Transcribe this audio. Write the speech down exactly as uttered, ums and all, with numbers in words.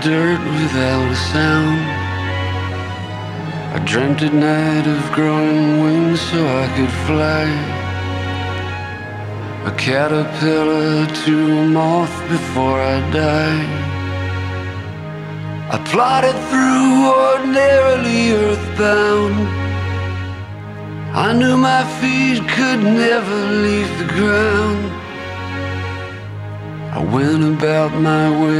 dirt without a sound. I dreamt at night of growing wings so I could fly. A caterpillar to a moth before I die. I plodded through ordinarily earthbound. I knew my feet could never leave the ground. I went about my way.